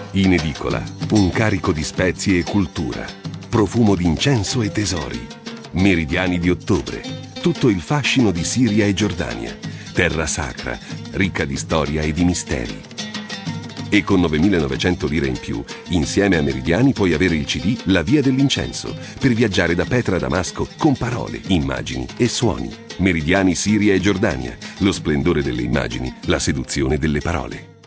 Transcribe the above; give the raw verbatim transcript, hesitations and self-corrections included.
In edicola, un carico di spezie e cultura, profumo di incenso e tesori, meridiani di ottobre, tutto il fascino di Siria e Giordania, terra sacra, ricca di storia e di misteri. E con novemilanovecento lire in più, insieme a Meridiani puoi avere il C D La Via dell'Incenso, per viaggiare da Petra a Damasco con parole, immagini e suoni. Meridiani Siria e Giordania, lo splendore delle immagini, la seduzione delle parole.